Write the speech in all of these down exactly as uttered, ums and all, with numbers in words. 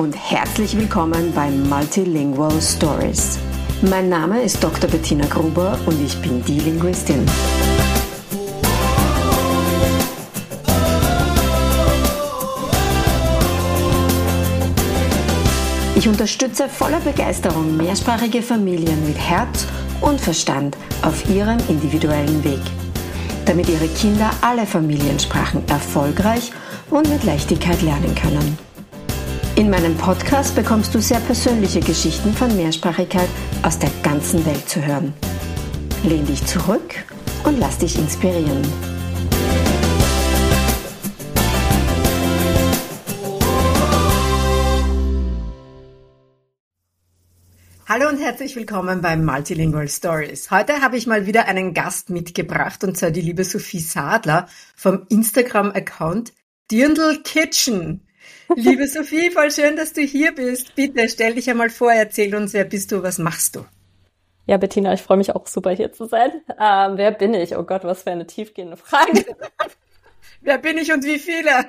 und herzlich willkommen bei Multilingual Stories. Mein Name ist Doktor Bettina Gruber und ich bin die Linguistin. Ich unterstütze voller Begeisterung mehrsprachige Familien mit Herz und Verstand auf ihrem individuellen Weg, damit ihre Kinder alle Familiensprachen erfolgreich und mit Leichtigkeit lernen können. In meinem Podcast bekommst du sehr persönliche Geschichten von Mehrsprachigkeit aus der ganzen Welt zu hören. Lehn dich zurück und lass dich inspirieren. Hallo und herzlich willkommen bei Multilingual Stories. Heute habe ich mal wieder einen Gast mitgebracht, und zwar die liebe Sophie Sadler vom Instagram-Account Dirndl Kitchen. Liebe Sophie, voll schön, dass du hier bist. Bitte stell dich einmal vor, erzähl uns, wer bist du, was machst du? Ja, Bettina, ich freue mich auch super, hier zu sein. Ähm, wer bin ich? Oh Gott, was für eine tiefgehende Frage. Wer bin ich und wie viele?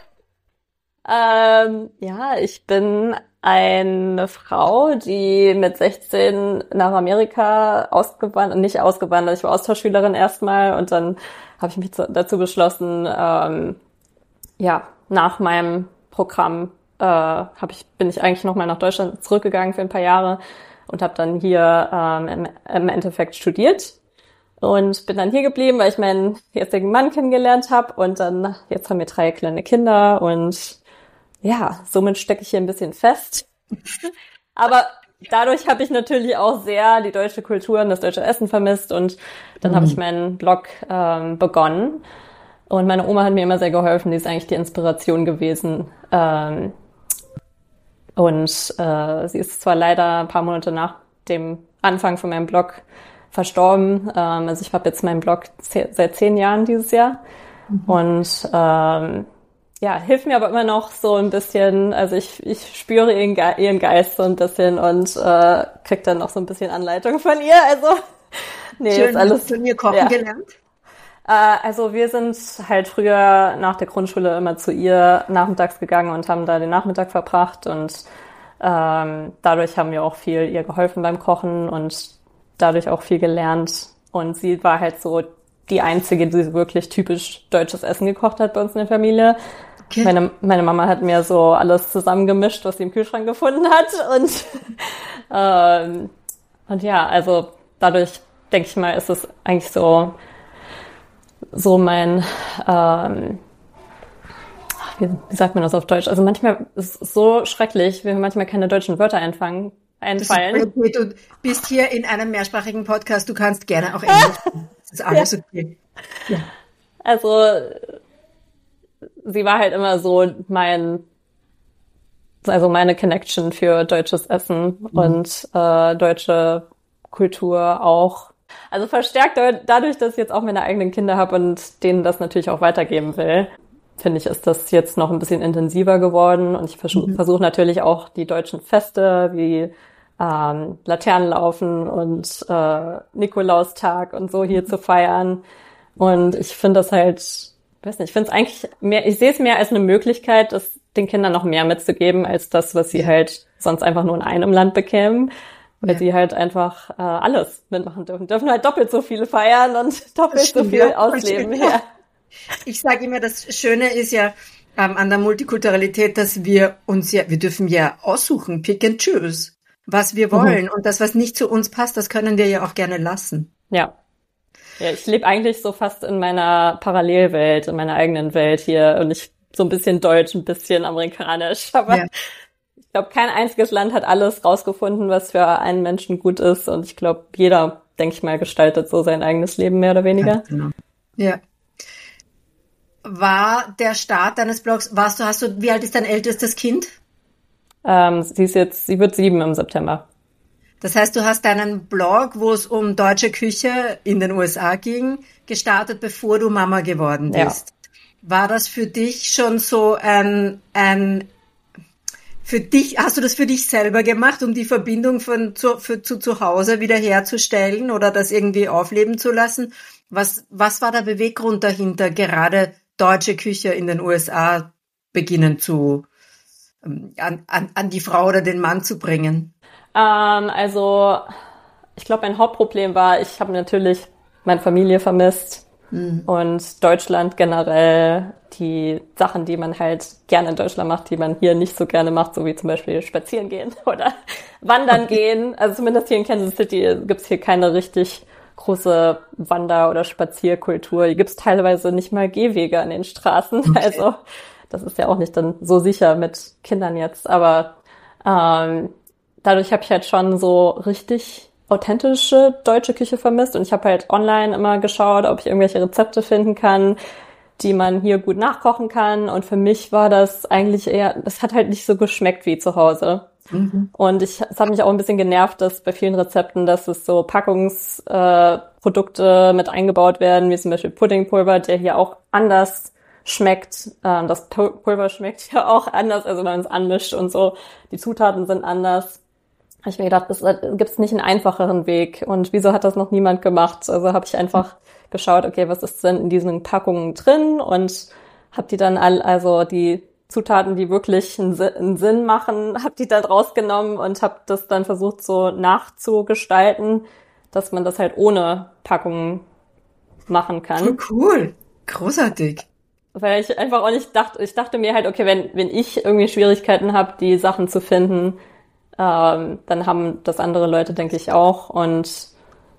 ähm, ja, ich bin eine Frau, die mit sechzehn nach Amerika ausgewandert, nicht ausgewandert, ich war Austauschschülerin erstmal und dann habe ich mich dazu beschlossen, ähm, ja, nach meinem Programm äh, hab ich, bin ich eigentlich nochmal nach Deutschland zurückgegangen für ein paar Jahre und habe dann hier ähm, im, im Endeffekt studiert und bin dann hier geblieben, weil ich meinen jetzigen Mann kennengelernt habe und dann, jetzt haben wir drei kleine Kinder und ja, somit stecke ich hier ein bisschen fest. Aber dadurch habe ich natürlich auch sehr die deutsche Kultur und das deutsche Essen vermisst und dann mhm. habe ich meinen Blog ähm, begonnen. Und meine Oma hat mir immer sehr geholfen, die ist eigentlich die Inspiration gewesen. Ähm, und äh, sie ist zwar leider ein paar Monate nach dem Anfang von meinem Blog verstorben. Ähm, also ich habe jetzt meinen Blog ze- seit zehn Jahren dieses Jahr. Mhm. Und ähm, ja, hilft mir aber immer noch so ein bisschen, also ich ich spüre ihren, Ge- ihren Geist so ein bisschen und äh, krieg dann noch so ein bisschen Anleitung von ihr. Also nee, schön, ist alles. Hast du von ihr kochen ja. gelernt? Also wir sind halt früher nach der Grundschule immer zu ihr nachmittags gegangen und haben da den Nachmittag verbracht und ähm, dadurch haben wir auch viel ihr geholfen beim Kochen und dadurch auch viel gelernt. Und sie war halt so die Einzige, die wirklich typisch deutsches Essen gekocht hat bei uns in der Familie. Okay. Meine, meine Mama hat mir so alles zusammengemischt, was sie im Kühlschrank gefunden hat. Und, ähm, und ja, also dadurch, denke ich mal, ist es eigentlich so so mein, ähm, wie, wie sagt man das auf Deutsch? Also manchmal ist es so schrecklich, wenn mir manchmal keine deutschen Wörter einfallen. einfallen. Das ist, du bist hier in einem mehrsprachigen Podcast, du kannst gerne auch Englisch. Das ist alles ja. okay. Ja. Also sie war halt immer so mein, also meine Connection für deutsches Essen mhm. und äh, deutsche Kultur auch. Also verstärkt dadurch, dass ich jetzt auch meine eigenen Kinder habe und denen das natürlich auch weitergeben will, finde ich, ist das jetzt noch ein bisschen intensiver geworden. Und ich versuche mhm. versuch natürlich auch die deutschen Feste wie ähm, Laternenlaufen und äh, Nikolaustag und so hier mhm. zu feiern. Und ich finde das halt, weiß nicht, ich finde es eigentlich mehr, ich sehe es mehr als eine Möglichkeit, das den Kindern noch mehr mitzugeben, als das, was sie halt sonst einfach nur in einem Land bekämen. Weil ja. sie halt einfach äh, alles mitmachen dürfen. Dürfen halt doppelt so viele feiern und doppelt stimmt, so viel ja, ausleben. Ja. Ich sage immer, das Schöne ist ja ähm, an der Multikulturalität, dass wir uns ja, wir dürfen ja aussuchen, pick and choose, was wir wollen. Mhm. Und das, was nicht zu uns passt, das können wir ja auch gerne lassen. Ja. Ja, ich lebe eigentlich so fast in meiner Parallelwelt, in meiner eigenen Welt hier. Und ich so ein bisschen deutsch, ein bisschen amerikanisch. Aber ja. ich glaube, kein einziges Land hat alles rausgefunden, was für einen Menschen gut ist. Und ich glaube, jeder, denke ich mal, gestaltet so sein eigenes Leben, mehr oder weniger. Ja, genau. Ja. War der Start deines Blogs, warst du, hast du, wie alt ist dein ältestes Kind? Ähm, sie ist jetzt, sie wird sieben im September. Das heißt, du hast deinen Blog, wo es um deutsche Küche in den U S A ging, gestartet, bevor du Mama geworden bist. Ja. War das für dich schon so ein, ein Für dich, hast du das für dich selber gemacht, um die Verbindung von zu, für, zu zu Hause wiederherzustellen oder das irgendwie aufleben zu lassen? Was, was war der Beweggrund dahinter, gerade deutsche Küche in den U S A beginnen zu, ähm, an, an, an die Frau oder den Mann zu bringen? Ähm, also ich glaube, mein Hauptproblem war, ich habe natürlich meine Familie vermisst. Mhm. Und Deutschland generell, die Sachen, die man halt gerne in Deutschland macht, die man hier nicht so gerne macht, so wie zum Beispiel spazieren gehen oder wandern okay. gehen. Also zumindest hier in Kansas City gibt's hier keine richtig große Wander- oder Spazierkultur. Hier gibt's teilweise nicht mal Gehwege an den Straßen. Okay. Also das ist ja auch nicht dann so sicher mit Kindern jetzt. Aber ähm, dadurch habe ich halt schon so richtig authentische deutsche Küche vermisst und ich habe halt online immer geschaut, ob ich irgendwelche Rezepte finden kann, die man hier gut nachkochen kann und für mich war das eigentlich eher, das hat halt nicht so geschmeckt wie zu Hause. Mhm. Und ich, es hat mich auch ein bisschen genervt, dass bei vielen Rezepten, dass es so Packungsprodukte äh, mit eingebaut werden, wie zum Beispiel Puddingpulver, der hier auch anders schmeckt. Ähm, das Pulver schmeckt hier auch anders, also wenn man es anmischt und so. Die Zutaten sind anders. Habe ich mir gedacht, es gibt nicht einen einfacheren Weg und wieso hat das noch niemand gemacht? Also habe ich einfach geschaut, okay, was ist denn in diesen Packungen drin und habe die dann all, also die Zutaten, die wirklich einen, einen Sinn machen, habe die dann rausgenommen und habe das dann versucht so nachzugestalten, dass man das halt ohne Packungen machen kann. Oh, cool, großartig. Weil ich einfach auch nicht dachte, ich dachte mir halt, okay, wenn wenn ich irgendwie Schwierigkeiten habe, die Sachen zu finden, Ähm, dann haben das andere Leute, denke ich, auch. Und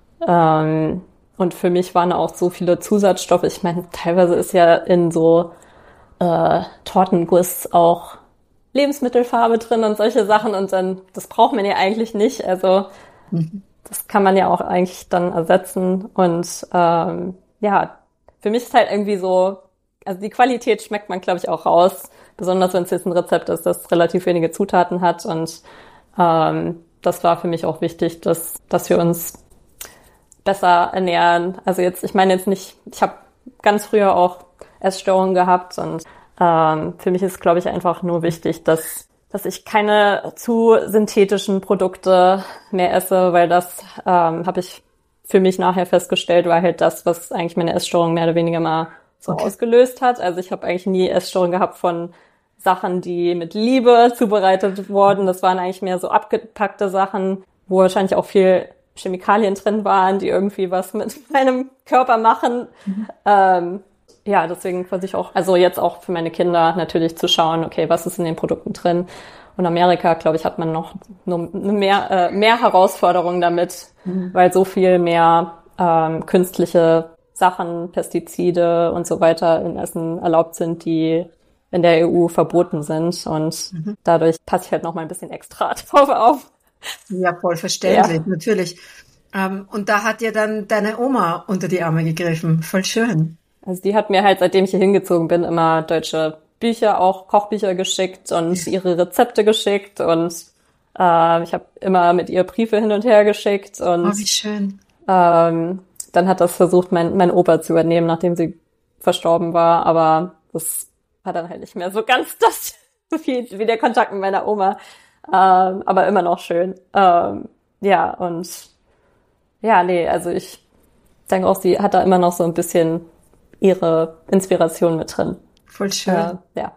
ähm, und für mich waren auch so viele Zusatzstoffe. Ich meine, teilweise ist ja in so äh, Tortenguss auch Lebensmittelfarbe drin und solche Sachen. Und dann, das braucht man ja eigentlich nicht. Also mhm. das kann man ja auch eigentlich dann ersetzen. Und ähm, ja, für mich ist halt irgendwie so, also die Qualität schmeckt man, glaube ich, auch raus. Besonders wenn es jetzt ein Rezept ist, das relativ wenige Zutaten hat und Ähm, das war für mich auch wichtig, dass dass wir uns besser ernähren. Also jetzt, ich meine jetzt nicht, ich habe ganz früher auch Essstörungen gehabt und ähm, für mich ist, glaube ich, einfach nur wichtig, dass dass ich keine zu synthetischen Produkte mehr esse, weil das ähm, habe ich für mich nachher festgestellt, war halt das, was eigentlich meine Essstörung mehr oder weniger mal so okay. ausgelöst hat. Also ich habe eigentlich nie Essstörungen gehabt von Sachen, die mit Liebe zubereitet wurden. Das waren eigentlich mehr so abgepackte Sachen, wo wahrscheinlich auch viel Chemikalien drin waren, die irgendwie was mit meinem Körper machen. Mhm. Ähm, ja, deswegen versuche ich auch, also jetzt auch für meine Kinder natürlich zu schauen, okay, was ist in den Produkten drin. Und in Amerika, glaube ich, hat man noch mehr, äh, mehr Herausforderungen damit, mhm. weil so viel mehr ähm, künstliche Sachen, Pestizide und so weiter in Essen erlaubt sind, die in der E U verboten sind und mhm. dadurch passe ich halt noch mal ein bisschen extra drauf auf. Ja, voll verständlich, ja. Natürlich. Ähm, und da hat dir dann deine Oma unter die Arme gegriffen. Voll schön. Also die hat mir halt, seitdem ich hier hingezogen bin, immer deutsche Bücher, auch Kochbücher geschickt und ja. ihre Rezepte geschickt und äh, ich habe immer mit ihr Briefe hin und her geschickt und oh, wie schön. Ähm, dann hat das versucht, mein, mein Opa zu übernehmen, nachdem sie verstorben war, aber das war dann halt nicht mehr so ganz das wie, wie der Kontakt mit meiner Oma, ähm, aber immer noch schön. Ähm, ja, und ja, nee, also ich denke auch, sie hat da immer noch so ein bisschen ihre Inspiration mit drin. Voll schön. Äh, ja.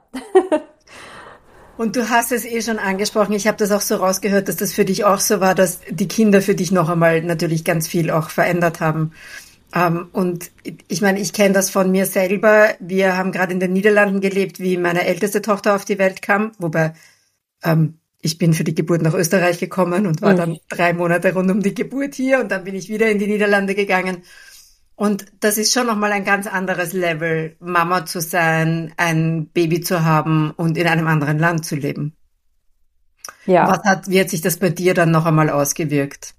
Und du hast es eh schon angesprochen, ich habe das auch so rausgehört, dass das für dich auch so war, dass die Kinder für dich noch einmal natürlich ganz viel auch verändert haben. Um, und ich meine, ich kenne das von mir selber. Wir haben gerade in den Niederlanden gelebt, wie meine älteste Tochter auf die Welt kam. Wobei ähm, ich bin für die Geburt nach Österreich gekommen und war mhm. dann drei Monate rund um die Geburt hier. Und dann bin ich wieder in die Niederlande gegangen. Und das ist schon nochmal ein ganz anderes Level, Mama zu sein, ein Baby zu haben und in einem anderen Land zu leben. Ja. Was hat, wie hat sich das bei dir dann noch einmal ausgewirkt?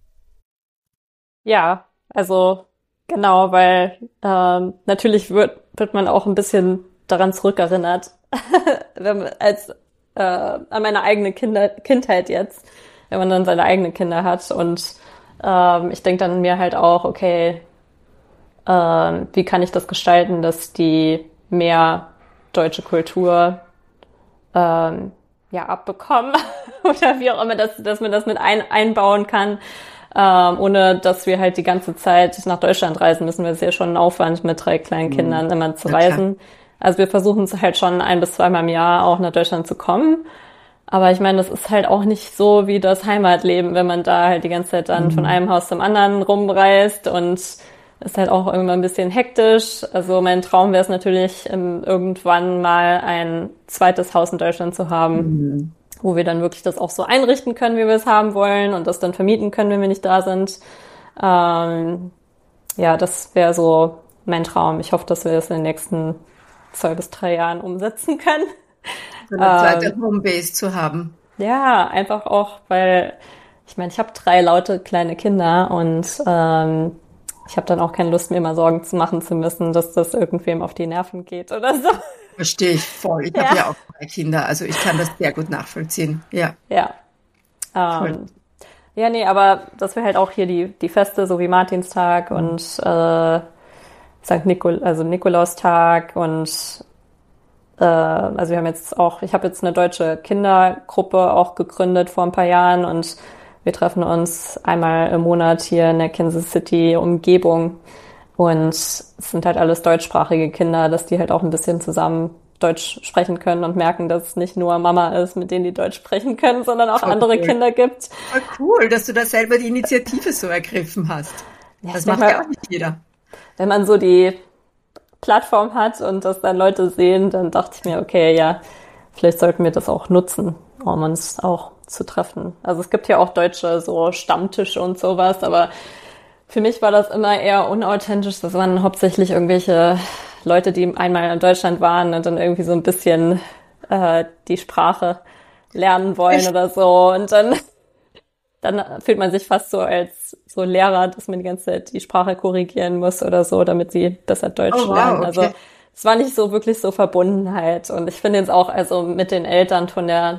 Ja, also genau, weil ähm, natürlich wird wird man auch ein bisschen daran zurückerinnert, wenn man als äh, an meine eigene Kinder, Kindheit jetzt, wenn man dann seine eigenen Kinder hat. Und ähm, ich denke dann mir halt auch, okay, ähm, wie kann ich das gestalten, dass die mehr deutsche Kultur ähm, ja abbekommen oder wie auch immer, dass, dass man das mit ein, einbauen kann. Ähm, ohne dass wir halt die ganze Zeit nach Deutschland reisen müssen. Das ist ja schon ein Aufwand, mit drei kleinen Kindern immer zu reisen. Also wir versuchen es halt schon ein bis zweimal im Jahr auch nach Deutschland zu kommen. Aber ich meine, das ist halt auch nicht so wie das Heimatleben, wenn man da halt die ganze Zeit dann mhm. von einem Haus zum anderen rumreist und ist halt auch irgendwann ein bisschen hektisch. Also mein Traum wäre es natürlich, irgendwann mal ein zweites Haus in Deutschland zu haben, mhm. wo wir dann wirklich das auch so einrichten können, wie wir es haben wollen und das dann vermieten können, wenn wir nicht da sind. Ähm, ja, das wäre so mein Traum. Ich hoffe, dass wir das in den nächsten zwei bis drei Jahren umsetzen können. So eine zweite ähm, Homebase zu haben. Ja, einfach auch, weil ich meine, ich habe drei laute kleine Kinder und ähm, ich habe dann auch keine Lust, mir immer Sorgen zu machen zu müssen, dass das irgendwem auf die Nerven geht oder so. Verstehe ich voll. Ich ja. habe ja auch drei Kinder, also ich kann das sehr gut nachvollziehen. Ja. Ja. Ähm, ja, nee, aber dass wir halt auch hier die die Feste, so wie Martinstag mhm. und äh, Sankt Nikol, also Nikolaustag und äh, also wir haben jetzt auch, ich habe jetzt eine deutsche Kindergruppe auch gegründet vor ein paar Jahren und wir treffen uns einmal im Monat hier in der Kansas City Umgebung und es sind halt alles deutschsprachige Kinder, dass die halt auch ein bisschen zusammen Deutsch sprechen können und merken, dass es nicht nur Mama ist, mit denen die Deutsch sprechen können, sondern auch Voll andere cool. Kinder gibt. Voll cool, dass du da selber die Initiative so ergriffen hast. Ja, das macht ja auch nicht jeder. Wenn man so die Plattform hat und das dann Leute sehen, dann dachte ich mir, okay, ja, vielleicht sollten wir das auch nutzen, um uns auch zu treffen. Also es gibt ja auch deutsche so Stammtische und sowas, aber für mich war das immer eher unauthentisch. Das waren hauptsächlich irgendwelche Leute, die einmal in Deutschland waren und dann irgendwie so ein bisschen äh, die Sprache lernen wollen Echt? Oder so. Und dann, dann fühlt man sich fast so als so Lehrer, dass man die ganze Zeit die Sprache korrigieren muss oder so, damit sie besser Deutsch oh, wow, lernen. Okay. Also es war nicht so wirklich so Verbundenheit. Und ich finde jetzt auch, also mit den Eltern von der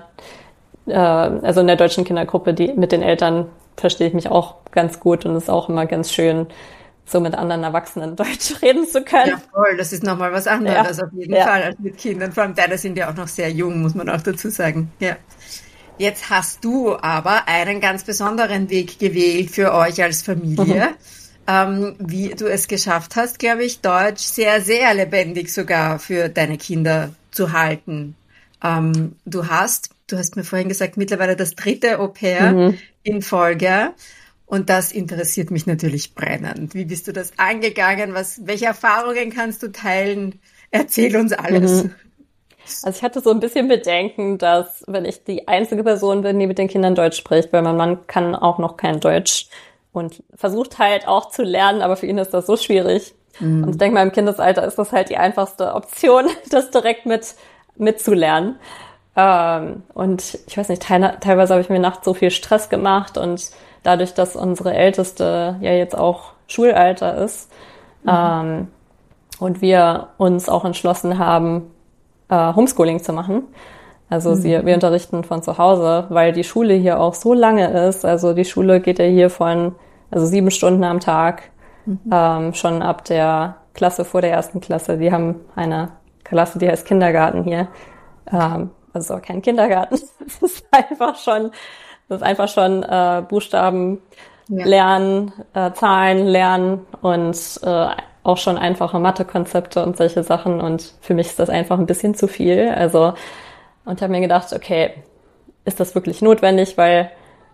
also in der deutschen Kindergruppe, die mit den Eltern verstehe ich mich auch ganz gut und es ist auch immer ganz schön, so mit anderen Erwachsenen Deutsch reden zu können. Ja, voll, das ist nochmal was anderes ja. auf jeden ja. Fall als mit Kindern. Vor allem deine sind ja auch noch sehr jung, muss man auch dazu sagen. Ja. Jetzt hast du aber einen ganz besonderen Weg gewählt für euch als Familie, mhm. ähm, wie du es geschafft hast, glaube ich, Deutsch sehr, sehr lebendig sogar für deine Kinder zu halten. Ähm, du hast Du hast mir vorhin gesagt, mittlerweile das dritte Au-pair mhm. in Folge. Und das interessiert mich natürlich brennend. Wie bist du das angegangen? Was, welche Erfahrungen kannst du teilen? Erzähl uns alles. Mhm. Also ich hatte so ein bisschen Bedenken, dass wenn ich die einzige Person bin, die mit den Kindern Deutsch spricht, weil mein Mann kann auch noch kein Deutsch und versucht halt auch zu lernen, aber für ihn ist das so schwierig. Mhm. Und ich denke mal, im Kindesalter ist das halt die einfachste Option, das direkt mit mitzulernen. Ähm, und ich weiß nicht, teil- teilweise habe ich mir nachts so viel Stress gemacht und dadurch, dass unsere Älteste ja jetzt auch Schulalter ist mhm. ähm, und wir uns auch entschlossen haben, äh, Homeschooling zu machen. Also mhm. sie, wir unterrichten von zu Hause, weil die Schule hier auch so lange ist. Also die Schule geht ja hier von also sieben Stunden am Tag, mhm. ähm, schon ab der Klasse vor der ersten Klasse. Die haben eine Klasse, die heißt Kindergarten hier. Ähm, Also es ist auch kein Kindergarten. Es ist einfach schon, das ist einfach schon äh, Buchstaben ja. lernen, äh, Zahlen lernen und äh, auch schon einfache Mathekonzepte und solche Sachen. Und für mich ist das einfach ein bisschen zu viel. Also und ich habe mir gedacht, okay, ist das wirklich notwendig? Weil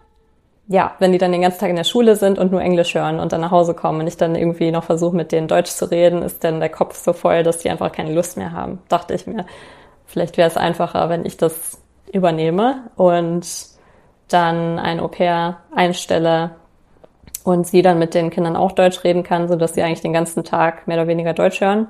ja, wenn die dann den ganzen Tag in der Schule sind und nur Englisch hören und dann nach Hause kommen und ich dann irgendwie noch versuche, mit denen Deutsch zu reden, ist dann der Kopf so voll, dass die einfach keine Lust mehr haben. Dachte ich mir. Vielleicht wäre es einfacher, wenn ich das übernehme und dann ein Au-pair einstelle und sie dann mit den Kindern auch Deutsch reden kann, sodass sie eigentlich den ganzen Tag mehr oder weniger Deutsch hören.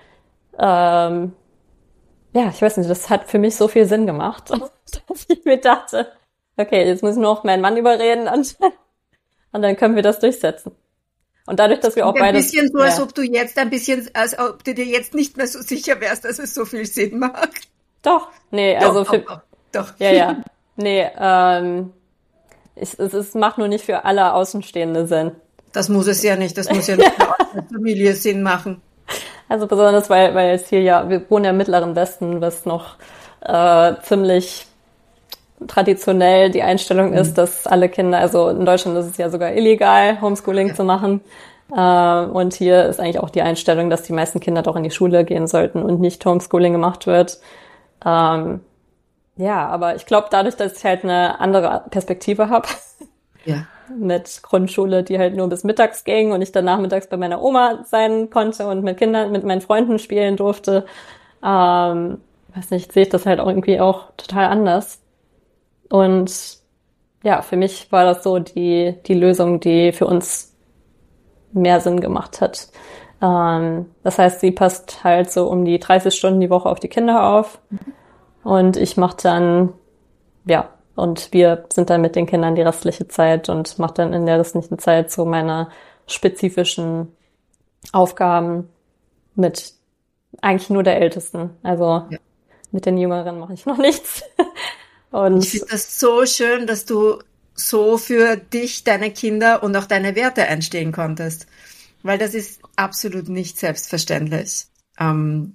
Ähm, ja, ich weiß nicht, das hat für mich so viel Sinn gemacht, dass ich mir dachte, okay, jetzt muss ich nur noch meinen Mann überreden und, und dann können wir das durchsetzen. Und dadurch, dass wir auch beide... Ein bisschen so, ja. als ob du jetzt ein bisschen, als ob du dir jetzt nicht mehr so sicher wärst, dass es so viel Sinn macht. Doch, nee, doch, also doch, für... Doch, doch. Ja, ja, nee, ähm, es, es, es macht nur nicht für alle Außenstehende Sinn. Das muss es ja nicht, das muss ja nicht für eure Familie Sinn machen. Also besonders, weil, weil es hier ja, wir wohnen ja im Mittleren Westen, was noch äh, ziemlich traditionell die Einstellung mhm. ist, dass alle Kinder, also in Deutschland ist es ja sogar illegal, Homeschooling ja. zu machen. Äh, und hier ist eigentlich auch die Einstellung, dass die meisten Kinder doch in die Schule gehen sollten und nicht Homeschooling gemacht wird. Ähm, ja, aber ich glaube, dadurch, dass ich halt eine andere Perspektive habe, ja. mit Grundschule, die halt nur bis mittags ging und ich dann nachmittags bei meiner Oma sein konnte und mit Kindern, mit meinen Freunden spielen durfte, ähm, weiß nicht, sehe ich das halt auch irgendwie auch total anders. Und ja, für mich war das so die die Lösung, die für uns mehr Sinn gemacht hat. Ähm, das heißt, sie passt halt so um die dreißig Stunden die Woche auf die Kinder auf und ich mache dann, ja, und wir sind dann mit den Kindern die restliche Zeit und mache dann in der restlichen Zeit so meine spezifischen Aufgaben mit eigentlich nur der Ältesten. Also ja. Mit den Jüngeren mache ich noch nichts. Und ich finde das so schön, dass du so für dich, deine Kinder und auch deine Werte einstehen konntest. Weil das ist absolut nicht selbstverständlich. Ähm,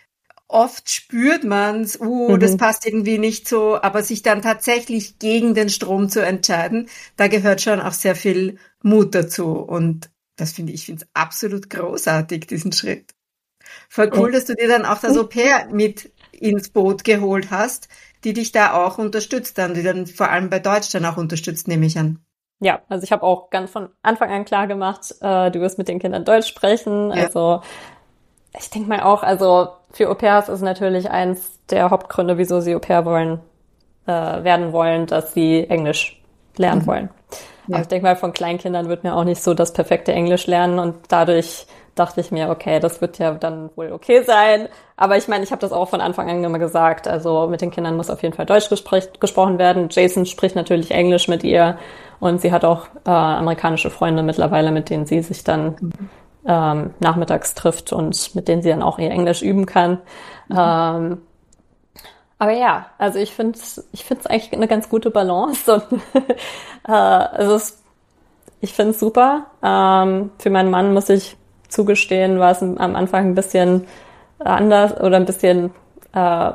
oft spürt man's, uh, mhm. das passt irgendwie nicht so, aber sich dann tatsächlich gegen den Strom zu entscheiden, da gehört schon auch sehr viel Mut dazu. Und das finde ich, ich finde es absolut großartig, diesen Schritt. Voll cool, dass du dir dann auch das Au-pair mit ins Boot geholt hast, die dich da auch unterstützt dann, die dann vor allem bei Deutsch dann auch unterstützt, nehme ich an. Ja, also ich habe auch ganz von Anfang an klar gemacht, äh, du wirst mit den Kindern Deutsch sprechen. Ja. Also ich denke mal auch, also für Au-pairs ist natürlich eins der Hauptgründe, wieso sie Au-pair wollen, äh, werden wollen, dass sie Englisch lernen mhm. wollen. Ja. Aber ich denke mal, von Kleinkindern wird mir auch nicht so das perfekte Englisch lernen und dadurch dachte ich mir, okay, das wird ja dann wohl okay sein. Aber ich meine, ich habe das auch von Anfang an immer gesagt. Also mit den Kindern muss auf jeden Fall Deutsch gespr- gesprochen werden. Jason spricht natürlich Englisch mit ihr und sie hat auch äh, amerikanische Freunde mittlerweile, mit denen sie sich dann mhm. ähm, nachmittags trifft und mit denen sie dann auch ihr Englisch üben kann. Mhm. Ähm, aber ja, also ich finde ich finde es eigentlich eine ganz gute Balance. Und äh, also es, ich finde es super. Ähm, für meinen Mann muss ich zugestehen, war es am Anfang ein bisschen anders oder ein bisschen äh,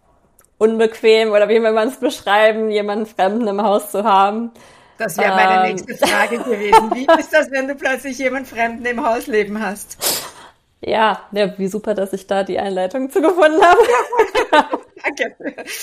unbequem oder wie will man es beschreiben, jemanden Fremden im Haus zu haben. Das wäre meine ähm, nächste Frage gewesen. Wie ist das, wenn du plötzlich jemanden Fremden im Haus leben hast? Ja, ja, wie super, dass ich da die Einleitung zu gefunden habe. Danke.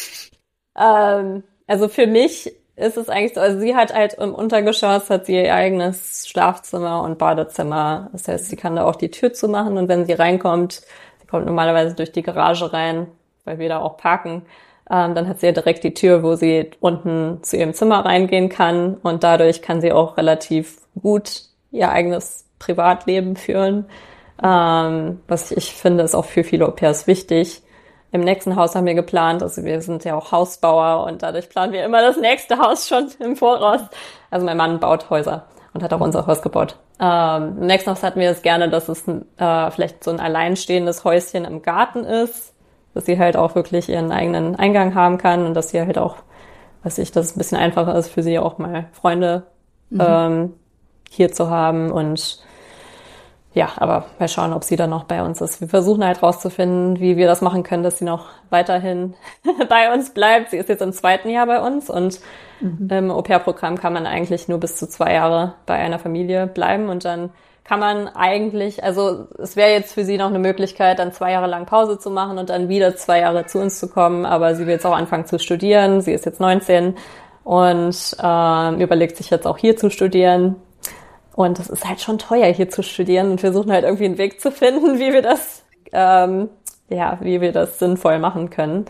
ähm, also für mich ist es eigentlich so, also sie hat halt im Untergeschoss, hat sie ihr eigenes Schlafzimmer und Badezimmer. Das heißt, sie kann da auch die Tür zumachen und wenn sie reinkommt, sie kommt normalerweise durch die Garage rein, weil wir da auch parken, ähm, dann hat sie ja direkt die Tür, wo sie unten zu ihrem Zimmer reingehen kann und dadurch kann sie auch relativ gut ihr eigenes Privatleben führen. Ähm, was ich finde, ist auch für viele Au-pairs wichtig. Im nächsten Haus haben wir geplant, also wir sind ja auch Hausbauer und dadurch planen wir immer das nächste Haus schon im Voraus. Also mein Mann baut Häuser und hat auch unser Haus gebaut. Ähm, Im nächsten Haus hatten wir es gerne, dass es äh, vielleicht so ein alleinstehendes Häuschen im Garten ist, dass sie halt auch wirklich ihren eigenen Eingang haben kann und dass sie halt auch, weiß ich, dass es ein bisschen einfacher ist für sie auch mal Freunde mhm. ähm, hier zu haben und ja, aber mal schauen, ob sie dann noch bei uns ist. Wir versuchen halt rauszufinden, wie wir das machen können, dass sie noch weiterhin bei uns bleibt. Sie ist jetzt im zweiten Jahr bei uns und mhm. im Au-pair-Programm kann man eigentlich nur bis zu zwei Jahre bei einer Familie bleiben und dann kann man eigentlich, also es wäre jetzt für sie noch eine Möglichkeit, dann zwei Jahre lang Pause zu machen und dann wieder zwei Jahre zu uns zu kommen, aber sie will jetzt auch anfangen zu studieren. Sie ist jetzt neunzehn und äh, überlegt sich jetzt auch hier zu studieren. Und das ist halt schon teuer, hier zu studieren. Und wir versuchen halt irgendwie einen Weg zu finden, wie wir das, ähm, ja, wie wir das sinnvoll machen können.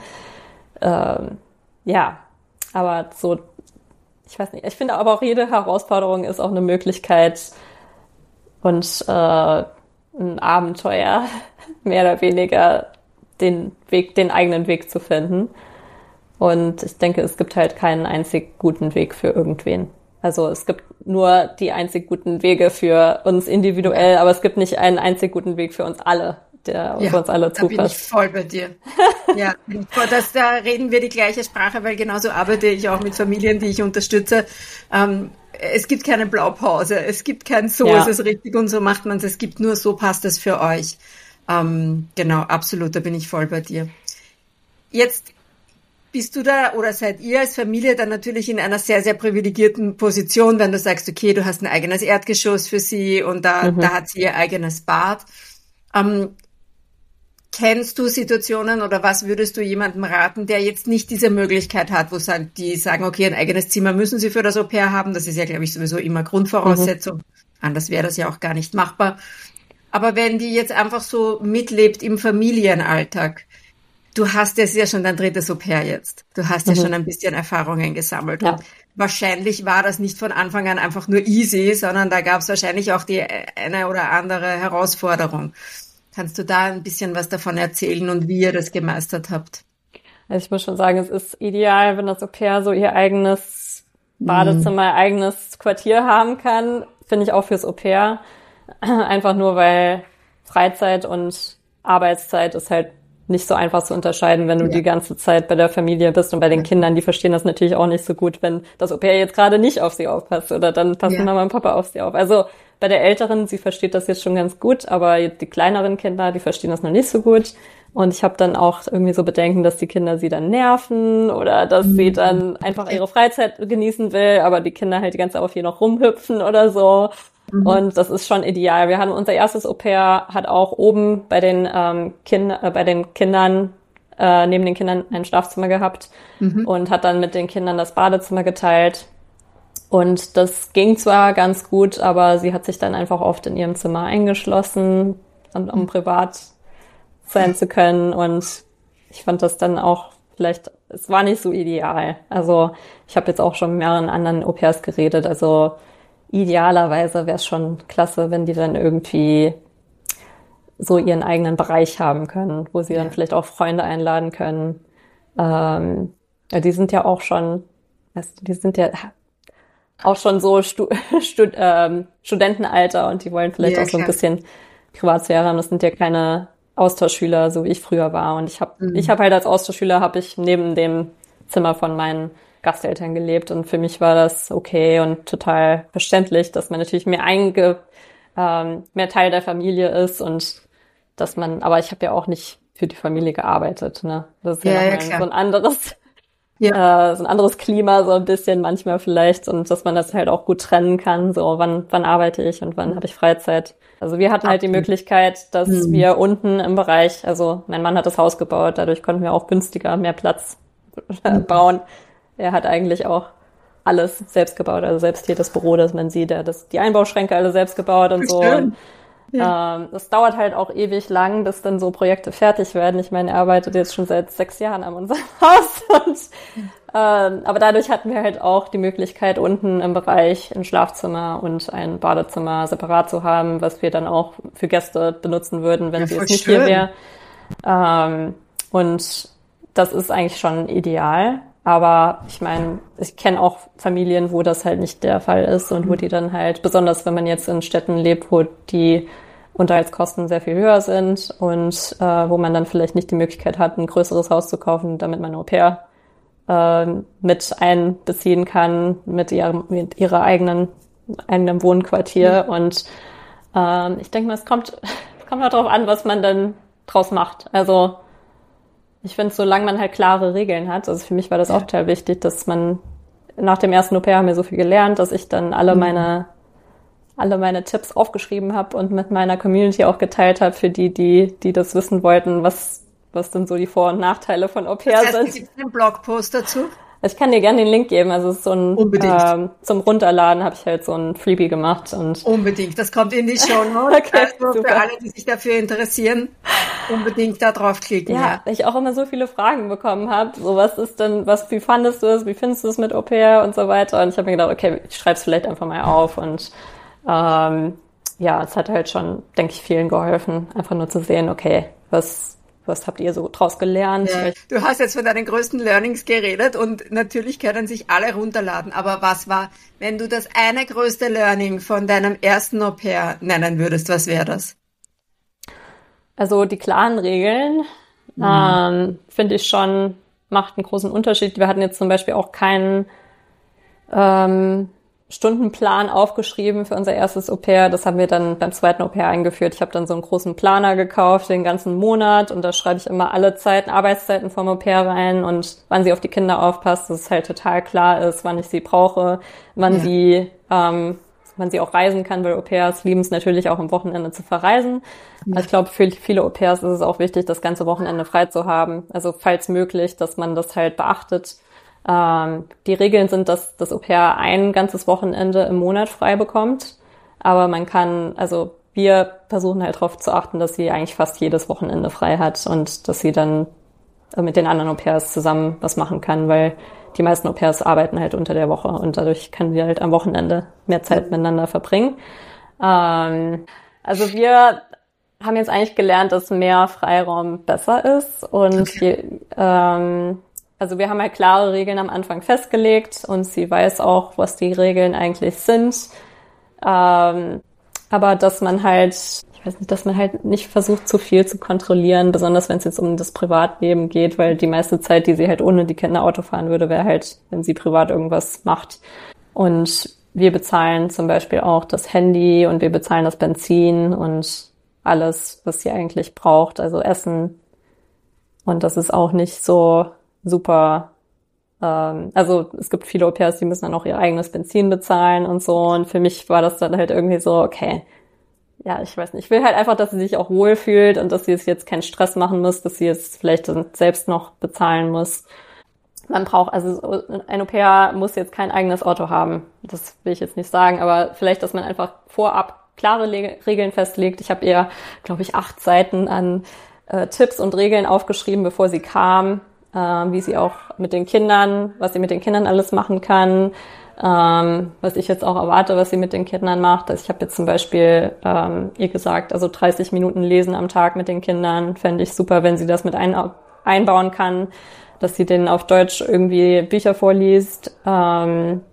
Ähm, ja, aber so, ich weiß nicht. Ich finde aber auch jede Herausforderung ist auch eine Möglichkeit und äh, ein Abenteuer, mehr oder weniger den Weg, den eigenen Weg zu finden. Und ich denke, es gibt halt keinen einzig guten Weg für irgendwen. Also es gibt nur die einzig guten Wege für uns individuell, aber es gibt nicht einen einzig guten Weg für uns alle, der ja, für uns alle zupasst. Da bin ich voll bei dir. Ja, das, da reden wir die gleiche Sprache, weil genauso arbeite ich auch mit Familien, die ich unterstütze. Ähm, es gibt keine Blaupause, es gibt kein so ja. ist es richtig und so macht man es. Es gibt nur so passt es für euch. Ähm, genau, absolut, da bin ich voll bei dir. Jetzt bist du da oder seid ihr als Familie dann natürlich in einer sehr, sehr privilegierten Position, wenn du sagst, okay, du hast ein eigenes Erdgeschoss für sie und da, mhm. da hat sie ihr eigenes Bad. Ähm, Kennst du Situationen oder was würdest du jemandem raten, der jetzt nicht diese Möglichkeit hat, wo sagen, die sagen, okay, ein eigenes Zimmer müssen sie für das Au-pair haben. Das ist ja, glaube ich, sowieso immer Grundvoraussetzung. Mhm. Anders wäre das ja auch gar nicht machbar. Aber wenn die jetzt einfach so mitlebt im Familienalltag, du hast es ja schon dein drittes Au-pair jetzt. Du hast mhm. ja schon ein bisschen Erfahrungen gesammelt. Ja. Und wahrscheinlich war das nicht von Anfang an einfach nur easy, sondern da gab es wahrscheinlich auch die eine oder andere Herausforderung. Kannst du da ein bisschen was davon erzählen und wie ihr das gemeistert habt? Also ich muss schon sagen, es ist ideal, wenn das Au-pair so ihr eigenes Badezimmer, ihr eigenes Quartier haben kann. Finde ich auch fürs Au-pair. Einfach nur, weil Freizeit und Arbeitszeit ist halt nicht so einfach zu unterscheiden, wenn du ja. die ganze Zeit bei der Familie bist und bei den ja. Kindern, die verstehen das natürlich auch nicht so gut, wenn das Au-pair jetzt gerade nicht auf sie aufpasst oder dann passen ja. Mama und Papa auf sie auf. Also bei der Älteren, sie versteht das jetzt schon ganz gut, aber die kleineren Kinder, die verstehen das noch nicht so gut. Und ich habe dann auch irgendwie so Bedenken, dass die Kinder sie dann nerven oder dass mhm. sie dann einfach ihre Freizeit genießen will, aber die Kinder halt die ganze Zeit auf hier noch rumhüpfen oder so. Mhm. Und das ist schon ideal. Wir haben unser erstes Au-pair hat auch oben bei den ähm, Kinder, äh, bei den Kindern äh, neben den Kindern ein Schlafzimmer gehabt mhm. und hat dann mit den Kindern das Badezimmer geteilt. Und das ging zwar ganz gut, aber sie hat sich dann einfach oft in ihrem Zimmer eingeschlossen, um, um privat sein zu können. Und ich fand das dann auch vielleicht, es war nicht so ideal. Also ich habe jetzt auch schon mit mehreren anderen Au-pairs geredet. Also idealerweise wäre es schon klasse, wenn die dann irgendwie so ihren eigenen Bereich haben können, wo sie dann vielleicht auch Freunde einladen können. Ähm, ja, die sind ja auch schon, die sind ja auch schon so Stu- Stud- ähm, Studentenalter und die wollen vielleicht ja, auch so ein bisschen Privatsphäre haben. Das sind ja keine Austauschschüler, so wie ich früher war. Und ich habe, mhm. ich habe halt als Austauschschüler habe ich neben dem Zimmer von meinen Gasteltern gelebt und für mich war das okay und total verständlich, dass man natürlich mehr einge, ähm, mehr Teil der Familie ist und dass man, aber ich habe ja auch nicht für die Familie gearbeitet, ne? Das ist ja, ja, ja so ein anderes. Ja. Äh, so ein anderes Klima, so ein bisschen manchmal vielleicht und dass man das halt auch gut trennen kann, so wann wann arbeite ich und wann mhm. habe ich Freizeit. Also wir hatten halt die Möglichkeit, dass mhm. wir unten im Bereich, also mein Mann hat das Haus gebaut, dadurch konnten wir auch günstiger mehr Platz mhm. bauen. Er hat eigentlich auch alles selbst gebaut, also selbst hier das Büro, das man sieht, er hat das, die Einbauschränke alle selbst gebaut und so. Und, ja. ähm, das dauert halt auch ewig lang, bis dann so Projekte fertig werden. Ich meine, er arbeitet jetzt schon seit sechs Jahren an unserem Haus. Und, ähm, aber dadurch hatten wir halt auch die Möglichkeit, unten im Bereich ein Schlafzimmer und ein Badezimmer separat zu haben, was wir dann auch für Gäste benutzen würden, wenn ja, sie jetzt nicht schön. Hier wäre. Ähm, und das ist eigentlich schon ideal. Aber ich meine, ich kenne auch Familien, wo das halt nicht der Fall ist und wo die dann halt, besonders wenn man jetzt in Städten lebt, wo die Unterhaltskosten sehr viel höher sind und äh, wo man dann vielleicht nicht die Möglichkeit hat, ein größeres Haus zu kaufen, damit man ein Au-pair äh, mit einbeziehen kann, mit, ihrem, mit ihrer eigenen eigenen Wohnquartier. Mhm. Und äh, ich denke mal, es kommt, es kommt auch darauf an, was man dann draus macht. Also ich finde, solange man halt klare Regeln hat, also für mich war das auch total wichtig, dass man nach dem ersten Au-pair haben wir so viel gelernt, dass ich dann alle meine alle meine Tipps aufgeschrieben habe und mit meiner Community auch geteilt habe für die, die die das wissen wollten, was was denn so die Vor- und Nachteile von Au-pair das heißt, sind. Es gibt einen Blogpost dazu? Ich kann dir gerne den Link geben. Also es ist so ein ähm, zum Runterladen habe ich halt so ein Freebie gemacht und unbedingt. Das kommt in die Shownotes. Okay, also super. Für alle, die sich dafür interessieren, unbedingt da draufklicken. Ja, Ja, weil ich auch immer so viele Fragen bekommen habe. So, was ist denn, was, wie fandest du es? Wie findest du es mit Au-pair und so weiter? Und ich habe mir gedacht, okay, ich schreibe es vielleicht einfach mal auf und ähm, ja, es hat halt schon, denke ich, vielen geholfen, einfach nur zu sehen, okay, was Was habt ihr so draus gelernt? Ja. Du hast jetzt von deinen größten Learnings geredet und natürlich können sich alle runterladen. Aber was war, wenn du das eine größte Learning von deinem ersten Au-pair nennen würdest, was wäre das? Also die klaren Regeln, mhm. ähm, finde ich schon, macht einen großen Unterschied. Wir hatten jetzt zum Beispiel auch keinen ähm, Stundenplan aufgeschrieben für unser erstes Au-pair. Das haben wir dann beim zweiten Au-pair eingeführt. Ich habe dann so einen großen Planer gekauft, den ganzen Monat, und da schreibe ich immer alle Zeiten, Arbeitszeiten vom Au-pair rein und wann sie auf die Kinder aufpasst, dass es halt total klar ist, wann ich sie brauche, wann ja. sie ähm, man sie auch reisen kann, weil Au-pairs lieben es natürlich auch am Wochenende zu verreisen. Ja. Also ich glaube, für viele Au-pairs ist es auch wichtig, das ganze Wochenende frei zu haben. Also falls möglich, dass man das halt beachtet. Ähm, die Regeln sind, dass das Au-pair ein ganzes Wochenende im Monat frei bekommt. Aber man kann, also wir versuchen halt darauf zu achten, dass sie eigentlich fast jedes Wochenende frei hat und dass sie dann mit den anderen Au-pairs zusammen was machen kann, weil die meisten Au-pairs arbeiten halt unter der Woche und dadurch können wir halt am Wochenende mehr Zeit miteinander verbringen. Ähm, also wir haben jetzt eigentlich gelernt, dass mehr Freiraum besser ist und okay. je, ähm, also wir haben halt klare Regeln am Anfang festgelegt und sie weiß auch, was die Regeln eigentlich sind. Ähm, aber dass man halt Ich weiß nicht, dass man halt nicht versucht, zu viel zu kontrollieren, besonders wenn es jetzt um das Privatleben geht, weil die meiste Zeit, die sie halt ohne die Kinder Auto fahren würde, wäre halt, wenn sie privat irgendwas macht. Und wir bezahlen zum Beispiel auch das Handy und wir bezahlen das Benzin und alles, was sie eigentlich braucht, also Essen. Und das ist auch nicht so super, ähm, also es gibt viele Au-pairs, die müssen dann auch ihr eigenes Benzin bezahlen und so. Und für mich war das dann halt irgendwie so, okay, ja, ich weiß nicht. Ich will halt einfach, dass sie sich auch wohlfühlt und dass sie es jetzt keinen Stress machen muss, dass sie es vielleicht selbst noch bezahlen muss. Man braucht, also ein Au-pair muss jetzt kein eigenes Auto haben. Das will ich jetzt nicht sagen, aber vielleicht, dass man einfach vorab klare Le- Regeln festlegt. Ich habe ihr, glaube ich, acht Seiten an äh, Tipps und Regeln aufgeschrieben, bevor sie kam, äh, wie sie auch mit den Kindern, was sie mit den Kindern alles machen kann. Ähm, was ich jetzt auch erwarte, was sie mit den Kindern macht. Also ich habe jetzt zum Beispiel ähm, ihr gesagt, also dreißig Minuten lesen am Tag mit den Kindern, fände ich super, wenn sie das mit ein, einbauen kann, dass sie denen auf Deutsch irgendwie Bücher vorliest. Ähm,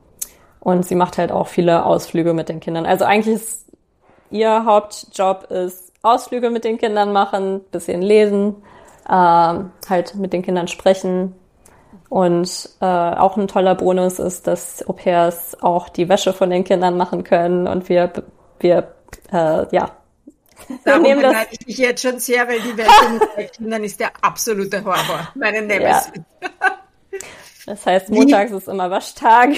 und sie macht halt auch viele Ausflüge mit den Kindern. Also eigentlich ist ihr Hauptjob ist Ausflüge mit den Kindern machen, bisschen lesen, ähm, halt mit den Kindern sprechen. Und äh, auch ein toller Bonus ist, dass Au-pairs auch die Wäsche von den Kindern machen können und wir, wir äh, ja. Darum nehmen das. Ich mich jetzt schon sehr, weil die Wäsche mit den Kindern ist der absolute Horror. Meine Nemesis. Ja. Das heißt, montags ist immer Waschtag.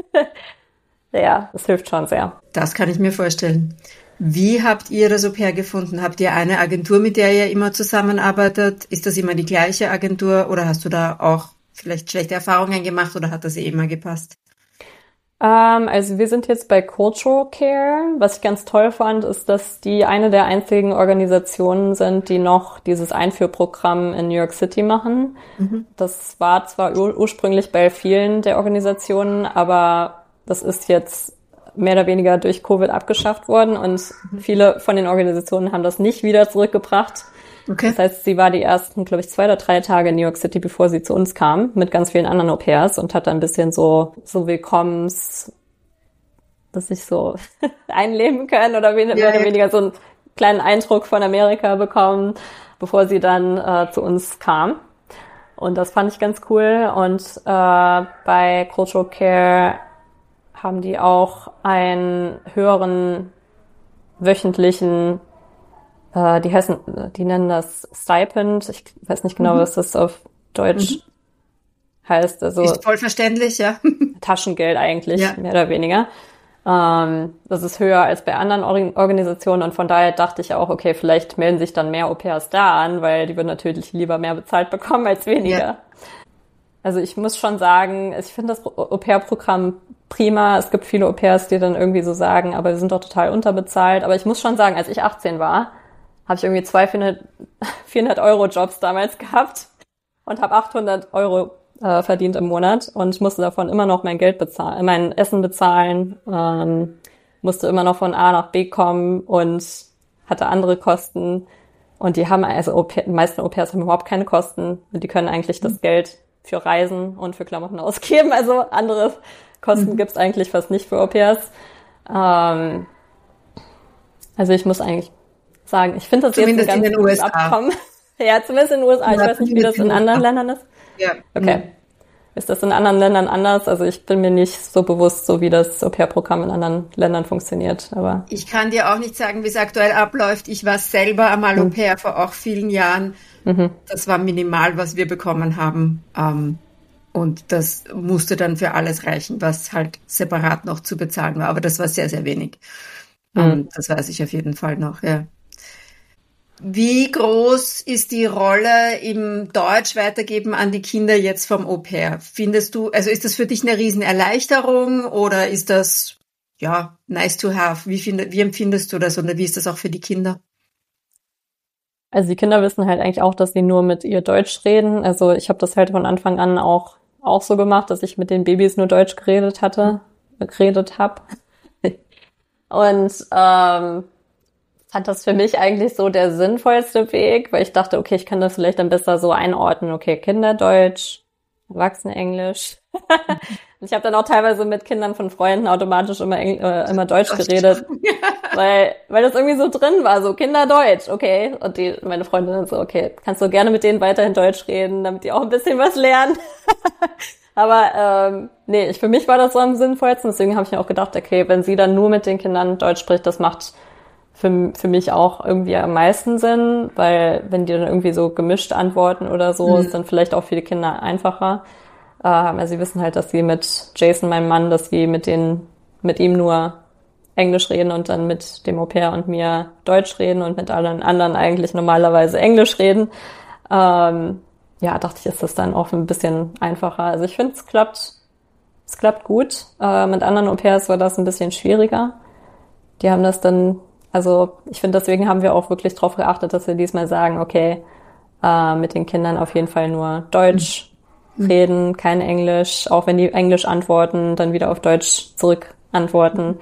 Ja, das hilft schon sehr. Das kann ich mir vorstellen. Wie habt ihr das Au-pair gefunden? Habt ihr eine Agentur, mit der ihr immer zusammenarbeitet? Ist das immer die gleiche Agentur oder hast du da auch vielleicht schlechte Erfahrungen gemacht oder hat das eh immer gepasst? Ähm, also wir sind jetzt bei Cultural Care. Was ich ganz toll fand, ist, dass die eine der einzigen Organisationen sind, die noch dieses Einführprogramm in New York City machen. Mhm. Das war zwar ur- ursprünglich bei vielen der Organisationen, aber das ist jetzt mehr oder weniger durch Covid abgeschafft worden und mhm. viele von den Organisationen haben das nicht wieder zurückgebracht. Okay. Das heißt, sie war die ersten, glaube ich, zwei oder drei Tage in New York City, bevor sie zu uns kam, mit ganz vielen anderen Au-pairs und hat dann ein bisschen so, so Willkommens, dass sich so einleben können oder mehr ja, oder weniger ja. so einen kleinen Eindruck von Amerika bekommen, bevor sie dann äh, zu uns kam. Und das fand ich ganz cool. Und äh, bei Cultural Care haben die auch einen höheren wöchentlichen Uh, die heißen, die nennen das Stipend. Ich weiß nicht genau, mhm. was das auf Deutsch mhm. heißt. Also ist voll verständlich, ja. Taschengeld eigentlich, ja. mehr oder weniger. Um, das ist höher als bei anderen Or- Organisationen und von daher dachte ich auch, okay, vielleicht melden sich dann mehr Au-pairs da an, weil die würden natürlich lieber mehr bezahlt bekommen als weniger. Ja. Also ich muss schon sagen, ich finde das Au-pair-Programm prima. Es gibt viele Au-pairs, die dann irgendwie so sagen, aber wir sind doch total unterbezahlt. Aber ich muss schon sagen, als ich achtzehn war, habe ich irgendwie zwei vierhundert Euro Jobs damals gehabt und habe achthundert Euro äh, verdient im Monat und musste davon immer noch mein Geld bezahlen, mein Essen bezahlen, ähm, musste immer noch von A nach B kommen und hatte andere Kosten. Und die haben, also Au-pair, die meisten Au-pairs haben überhaupt keine Kosten und die können eigentlich das Geld für Reisen und für Klamotten ausgeben. Also andere Kosten mhm. gibt's eigentlich fast nicht für Au-pairs. Ähm, also ich muss eigentlich sagen, ich finde das zumindest jetzt ein ganz gutes Abkommen. Ja, zumindest in den U S A. Ich ja, weiß nicht, wie das in anderen Ländern ist. Ja. Okay. Mhm. Ist das in anderen Ländern anders? Also ich bin mir nicht so bewusst, so wie das Au-pair-Programm in anderen Ländern funktioniert. Aber ich kann dir auch nicht sagen, wie es aktuell abläuft. Ich war selber einmal mhm. Au-pair vor auch vielen Jahren. Mhm. Das war minimal, was wir bekommen haben. Ähm, Und das musste dann für alles reichen, was halt separat noch zu bezahlen war. Aber das war sehr, sehr wenig. Mhm. Um, das weiß ich auf jeden Fall noch, ja. Wie groß ist die Rolle im Deutsch weitergeben an die Kinder jetzt vom Au-pair? Findest du, also ist das für dich eine Riesenerleichterung oder ist das, ja, nice to have? Wie, find, wie empfindest du das oder wie ist das auch für die Kinder? Also die Kinder wissen halt eigentlich auch, dass sie nur mit ihr Deutsch reden. Also ich habe das halt von Anfang an auch auch so gemacht, dass ich mit den Babys nur Deutsch geredet hatte, geredet habe. Und ähm, fand das für mich eigentlich so der sinnvollste Weg, weil ich dachte, okay, ich kann das vielleicht dann besser so einordnen. Okay, Kinderdeutsch, Erwachsenenglisch. Und ich habe dann auch teilweise mit Kindern von Freunden automatisch immer Engl- äh, immer Deutsch geredet, weil weil das irgendwie so drin war, so Kinderdeutsch, okay. Und die meine Freundin dann so, okay, kannst du gerne mit denen weiterhin Deutsch reden, damit die auch ein bisschen was lernen. Aber ähm, nee, ich, für mich war das so am sinnvollsten. Deswegen habe ich mir auch gedacht, okay, wenn sie dann nur mit den Kindern Deutsch spricht, das macht für, für mich auch irgendwie am meisten Sinn, weil wenn die dann irgendwie so gemischt antworten oder so, mhm. ist dann vielleicht auch für die Kinder einfacher. Ähm, also sie wissen halt, dass sie mit Jason, meinem Mann, dass sie mit den, mit ihm nur Englisch reden und dann mit dem Au-pair und mir Deutsch reden und mit allen anderen eigentlich normalerweise Englisch reden. Ähm, ja, dachte ich, ist das dann auch ein bisschen einfacher. Also ich finde, es klappt, es klappt gut. Äh, mit anderen Au-pairs war das ein bisschen schwieriger. Die haben das dann, also ich finde, deswegen haben wir auch wirklich darauf geachtet, dass wir diesmal sagen, okay, äh, mit den Kindern auf jeden Fall nur Deutsch mhm. reden, kein Englisch. Auch wenn die Englisch antworten, dann wieder auf Deutsch zurück antworten.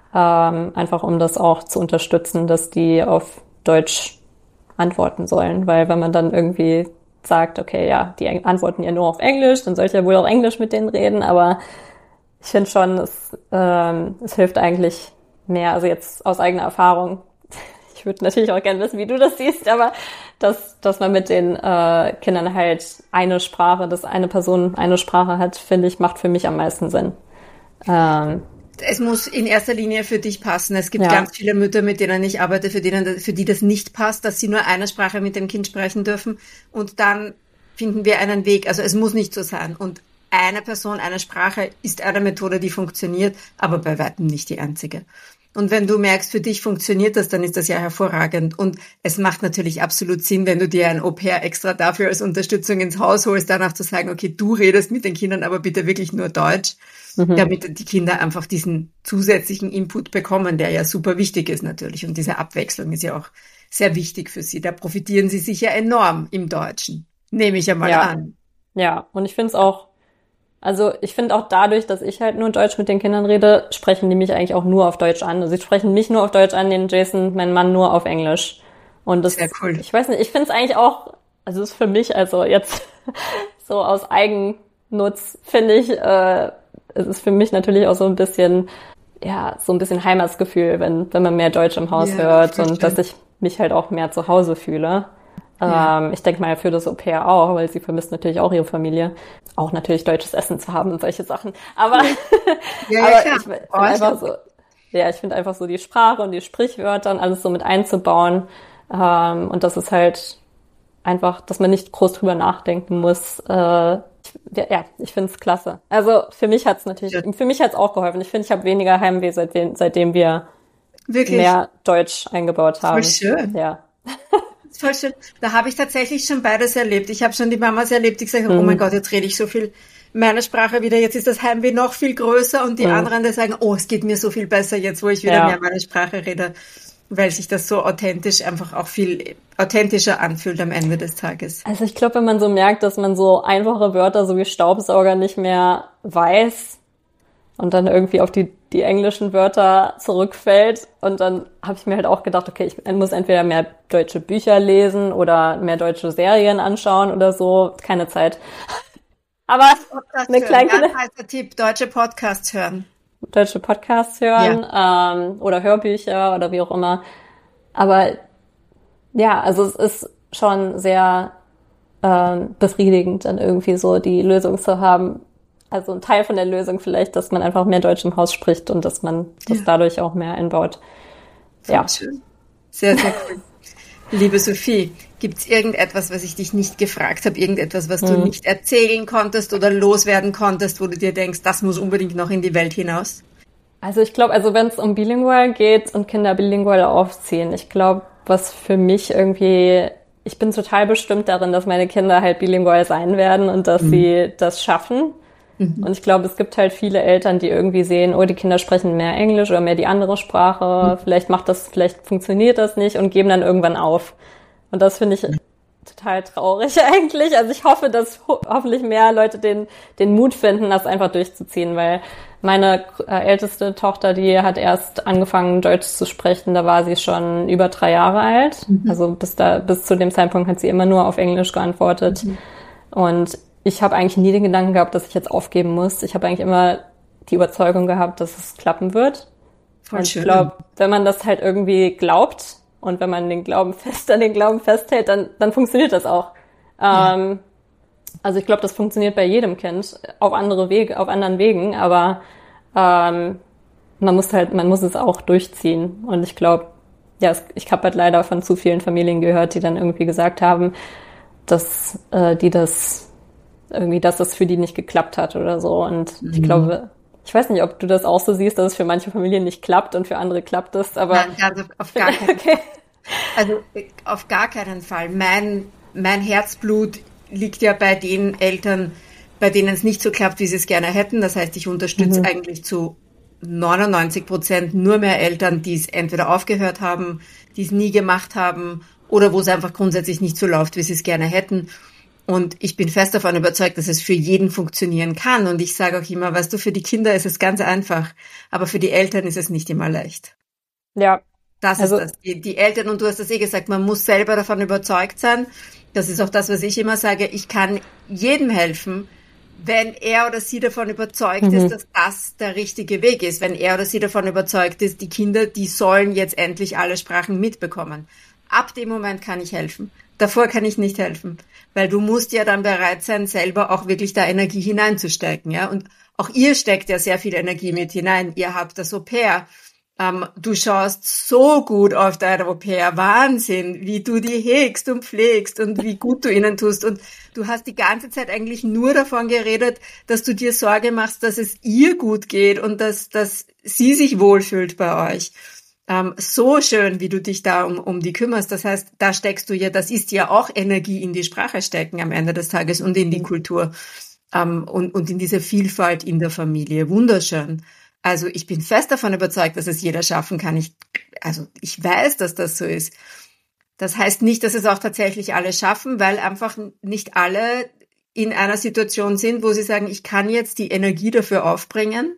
Ähm, einfach um das auch zu unterstützen, dass die auf Deutsch antworten sollen. Weil wenn man dann irgendwie sagt, okay, ja, die antworten ja nur auf Englisch, dann soll ich ja wohl auch Englisch mit denen reden, aber ich finde schon, es, ähm, es hilft eigentlich mehr, also jetzt aus eigener Erfahrung. Ich würde natürlich auch gerne wissen, wie du das siehst, aber dass, dass man mit den äh, Kindern halt eine Sprache, dass eine Person eine Sprache hat, finde ich, macht für mich am meisten Sinn. Ähm, Es muss in erster Linie für dich passen. Es gibt ja. ganz viele Mütter, mit denen ich arbeite, für, denen, für die das nicht passt, dass sie nur eine Sprache mit dem Kind sprechen dürfen. Und dann finden wir einen Weg. Also es muss nicht so sein. Und eine Person, eine Sprache ist eine Methode, die funktioniert, aber bei weitem nicht die einzige. Und wenn du merkst, für dich funktioniert das, dann ist das ja hervorragend. Und es macht natürlich absolut Sinn, wenn du dir ein Au-pair extra dafür als Unterstützung ins Haus holst, danach zu sagen, okay, du redest mit den Kindern, aber bitte wirklich nur Deutsch, mhm. damit die Kinder einfach diesen zusätzlichen Input bekommen, der ja super wichtig ist natürlich. Und diese Abwechslung ist ja auch sehr wichtig für sie. Da profitieren sie sicher enorm im Deutschen, nehme ich einmal ja. an. Ja, und ich finde es auch, also ich finde auch dadurch, dass ich halt nur Deutsch mit den Kindern rede, sprechen die mich eigentlich auch nur auf Deutsch an. Also sie sprechen mich nur auf Deutsch an, den Jason, mein Mann, nur auf Englisch. Und das, sehr cool. Ich weiß nicht, ich finde es eigentlich auch, also es ist für mich, also jetzt so aus Eigennutz, finde ich, äh, es ist für mich natürlich auch so ein bisschen, ja, so ein bisschen Heimatsgefühl, wenn, wenn man mehr Deutsch im Haus ja, hört und dass ich mich halt auch mehr zu Hause fühle. Ja. Ähm, ich denke mal für das Au-pair auch, weil sie vermisst natürlich auch ihre Familie. Auch natürlich deutsches Essen zu haben und solche Sachen. Aber, ja, aber ja, ich finde oh, einfach so, ja, ich finde einfach so die Sprache und die Sprichwörter und alles so mit einzubauen. Ähm, und das ist halt einfach, dass man nicht groß drüber nachdenken muss. Äh, ja, ich finde es klasse. Also für mich hat's natürlich, ja. für mich hat's auch geholfen. Ich finde, ich habe weniger Heimweh, seitdem, seitdem wir Wirklich? mehr Deutsch eingebaut haben. Voll schön. Ja. Voll schön. Da habe ich tatsächlich schon beides erlebt. Ich habe schon die Mamas erlebt, die gesagt haben, mhm. oh mein Gott, jetzt rede ich so viel meine Sprache wieder, jetzt ist das Heimweh noch viel größer und die mhm. anderen, die sagen, oh, es geht mir so viel besser jetzt, wo ich wieder ja. mehr meine Sprache rede, weil sich das so authentisch einfach auch viel authentischer anfühlt am Ende des Tages. Also ich glaube, wenn man so merkt, dass man so einfache Wörter so wie Staubsauger nicht mehr weiß und dann irgendwie auf die die englischen Wörter zurückfällt. Und dann habe ich mir halt auch gedacht, okay, ich muss entweder mehr deutsche Bücher lesen oder mehr deutsche Serien anschauen oder so. Keine Zeit. Aber eine kleine Ganz heißer Tipp, deutsche Podcasts hören. Deutsche Podcasts hören ja. ähm, oder Hörbücher oder wie auch immer. Aber ja, also es ist schon sehr ähm, befriedigend, dann irgendwie so die Lösung zu haben. Also ein Teil von der Lösung vielleicht, dass man einfach mehr Deutsch im Haus spricht und dass man das ja. dadurch auch mehr einbaut. Ja. Schön. Sehr, sehr cool. Liebe Sophie, gibt's irgendetwas, was ich dich nicht gefragt habe, irgendetwas, was Mhm. du nicht erzählen konntest oder loswerden konntest, wo du dir denkst, das muss unbedingt noch in die Welt hinaus? Also ich glaube, also wenn es um bilingual geht und Kinder bilingual aufziehen, ich glaube, was für mich irgendwie, ich bin total bestimmt darin, dass meine Kinder halt bilingual sein werden und dass Mhm. sie das schaffen. Mhm. Und ich glaube, es gibt halt viele Eltern, die irgendwie sehen, oh, die Kinder sprechen mehr Englisch oder mehr die andere Sprache, Mhm. vielleicht macht das, vielleicht funktioniert das nicht und geben dann irgendwann auf. Und das finde ich total traurig eigentlich. Also ich hoffe, dass ho- hoffentlich mehr Leute den, den Mut finden, das einfach durchzuziehen, weil meine äh, älteste Tochter, die hat erst angefangen, Deutsch zu sprechen, da war sie schon über drei Jahre alt. Mhm. Also bis da, bis zu dem Zeitpunkt hat sie immer nur auf Englisch geantwortet. Mhm. Und ich habe eigentlich nie den Gedanken gehabt, dass ich jetzt aufgeben muss. Ich habe eigentlich immer die Überzeugung gehabt, dass es klappen wird. Voll Und schön. ich glaube, wenn man das halt irgendwie glaubt und wenn man den Glauben fest an den Glauben festhält, dann, dann funktioniert das auch. Ja. Ähm, also ich glaube, das funktioniert bei jedem Kind auf andere Wege, auf anderen Wegen, aber ähm, man muss halt, man muss es auch durchziehen. Und ich glaube, ja, es, ich habe halt leider von zu vielen Familien gehört, die dann irgendwie gesagt haben, dass äh, die das irgendwie, dass das für die nicht geklappt hat oder so. Und Mhm. ich glaube, ich weiß nicht, ob du das auch so siehst, dass es für manche Familien nicht klappt und für andere klappt es, aber Nein, ganz auf, auf gar keinen okay. Also äh, auf gar keinen Fall. Mein, mein Herzblut liegt ja bei den Eltern, bei denen es nicht so klappt, wie sie es gerne hätten. Das heißt, ich unterstütze Mhm. eigentlich zu neunundneunzig Prozent nur mehr Eltern, die es entweder aufgehört haben, die es nie gemacht haben oder wo es einfach grundsätzlich nicht so läuft, wie sie es gerne hätten. Und ich bin fest davon überzeugt, dass es für jeden funktionieren kann. Und ich sage auch immer, weißt du, für die Kinder ist es ganz einfach, aber für die Eltern ist es nicht immer leicht. Ja, Das also ist das. Die, die Eltern, und du hast das eh gesagt, man muss selber davon überzeugt sein. Das ist auch das, was ich immer sage. Ich kann jedem helfen, wenn er oder sie davon überzeugt Mhm. ist, dass das der richtige Weg ist. Wenn er oder sie davon überzeugt ist, die Kinder, die sollen jetzt endlich alle Sprachen mitbekommen. Ab dem Moment kann ich helfen. Davor kann ich nicht helfen. Weil du musst ja dann bereit sein, selber auch wirklich da Energie hineinzustecken, ja. Und auch ihr steckt ja sehr viel Energie mit hinein. Ihr habt das Au-pair. Ähm, du schaust so gut auf dein Au-pair. Wahnsinn, wie du die hegst und pflegst und wie gut du ihnen tust. Und du hast die ganze Zeit eigentlich nur davon geredet, dass du dir Sorge machst, dass es ihr gut geht und dass, dass sie sich wohlfühlt bei euch. Ähm, so schön, wie du dich da um, um die kümmerst. Das heißt, da steckst du ja, das ist ja auch Energie in die Sprache stecken am Ende des Tages und in die Kultur ähm, und, und in diese Vielfalt in der Familie. Wunderschön. Also ich bin fest davon überzeugt, dass es jeder schaffen kann. Ich, also ich weiß, dass das so ist. Das heißt nicht, dass es auch tatsächlich alle schaffen, weil einfach nicht alle in einer Situation sind, wo sie sagen, ich kann jetzt die Energie dafür aufbringen.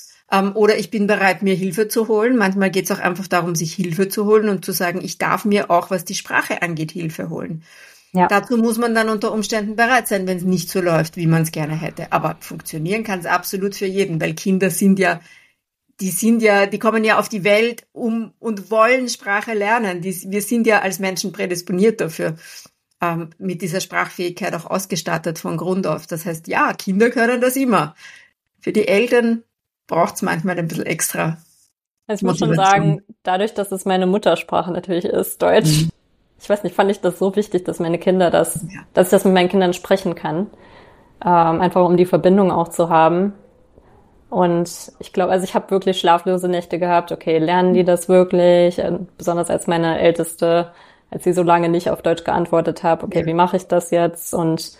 Oder ich bin bereit, mir Hilfe zu holen. Manchmal geht es auch einfach darum, sich Hilfe zu holen und zu sagen, ich darf mir auch, was die Sprache angeht, Hilfe holen. ja. Dazu muss man dann unter Umständen bereit sein, wenn es nicht so läuft, wie man es gerne hätte. Aber funktionieren kann es absolut für jeden, weil Kinder sind ja, die sind ja, die kommen ja auf die Welt um und wollen Sprache lernen. Die, wir sind ja als Menschen prädisponiert dafür, ähm, mit dieser Sprachfähigkeit auch ausgestattet von Grund auf. Das heißt, ja, Kinder können das immer. Für die Eltern braucht's manchmal ein bisschen extra. Also ich muss schon Motivation. sagen, dadurch, dass es meine Muttersprache natürlich ist, Deutsch, Mhm. ich weiß nicht, fand ich das so wichtig, dass meine Kinder das, Ja. dass ich das mit meinen Kindern sprechen kann. Ähm, einfach um die Verbindung auch zu haben. Und ich glaube, also ich habe wirklich schlaflose Nächte gehabt. Okay, lernen die das wirklich? Und besonders als meine Älteste, als sie so lange nicht auf Deutsch geantwortet hat. Okay, Ja. wie mache ich das jetzt? Und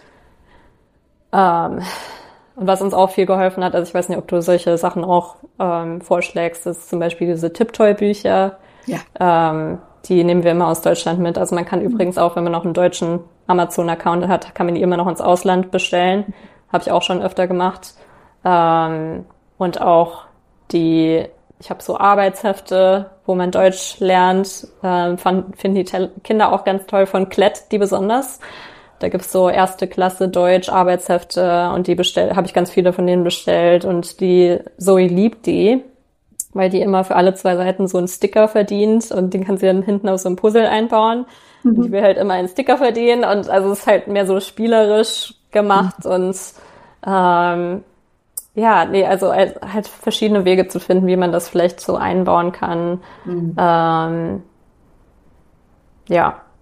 ähm, und was uns auch viel geholfen hat, also ich weiß nicht, ob du solche Sachen auch ähm, vorschlägst, ist zum Beispiel diese Tiptoy-Bücher. Ja. Ähm, die nehmen wir immer aus Deutschland mit. Also man kann übrigens auch, wenn man noch einen deutschen Amazon-Account hat, kann man die immer noch ins Ausland bestellen. Habe ich auch schon öfter gemacht. Ähm, und auch die, ich habe so Arbeitshefte, wo man Deutsch lernt. Ähm, finden die Te- Kinder auch ganz toll von Klett, die besonders. Da gibt's so erste Klasse Deutsch Arbeitshefte und die bestell, habe ich ganz viele von denen bestellt und die Zoe liebt die, weil die immer für alle zwei Seiten so einen Sticker verdient und den kann sie dann hinten auf so ein Puzzle einbauen. Mhm. Und die will halt immer einen Sticker verdienen und also es ist halt mehr so spielerisch gemacht mhm. und ähm, ja, nee, also halt verschiedene Wege zu finden, wie man das vielleicht so einbauen kann. Mhm. Ähm, ja.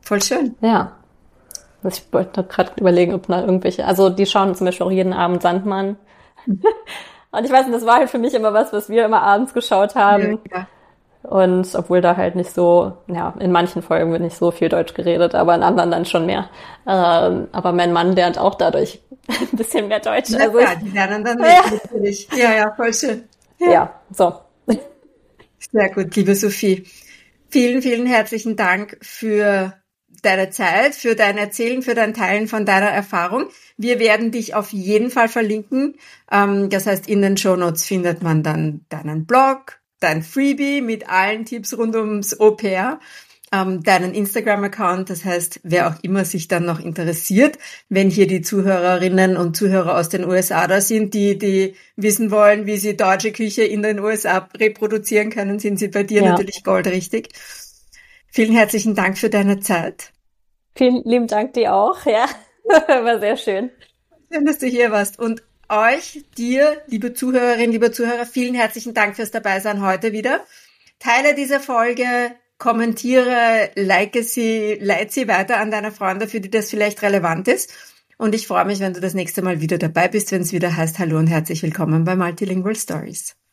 voll schön. Ja. Also ich wollte gerade überlegen, ob noch irgendwelche, also die schauen zum Beispiel auch jeden Abend Sandmann. Und ich weiß nicht, das war halt für mich immer was, was wir immer abends geschaut haben. Ja, ja. Und obwohl da halt nicht so, ja, in manchen Folgen wird nicht so viel Deutsch geredet, aber in anderen dann schon mehr. Ähm, aber mein Mann lernt auch dadurch ein bisschen mehr Deutsch. Ja, also ja, ich, die lernen dann ja. natürlich. Ja, ja, voll schön. Ja. ja, so. Sehr gut, liebe Sophie. Vielen, vielen herzlichen Dank für deine Zeit, für dein Erzählen, für dein Teilen von deiner Erfahrung. Wir werden dich auf jeden Fall verlinken. Das heißt, in den Shownotes findet man dann deinen Blog, dein Freebie mit allen Tipps rund ums Au-pair, deinen Instagram-Account. Das heißt, wer auch immer sich dann noch interessiert, wenn hier die Zuhörerinnen und Zuhörer aus den U S A da sind, die die wissen wollen, wie sie deutsche Küche in den U S A reproduzieren können, sind sie bei dir ja. natürlich goldrichtig. Vielen herzlichen Dank für deine Zeit. Vielen lieben Dank dir auch, ja. War sehr schön. Schön, dass du hier warst. Und euch, dir, liebe Zuhörerinnen, liebe Zuhörer, vielen herzlichen Dank fürs Dabeisein heute wieder. Teile diese Folge, kommentiere, like sie, leite sie weiter an deine Freunde, für die das vielleicht relevant ist. Und ich freue mich, wenn du das nächste Mal wieder dabei bist, wenn es wieder heißt, hallo und herzlich willkommen bei Multilingual Stories.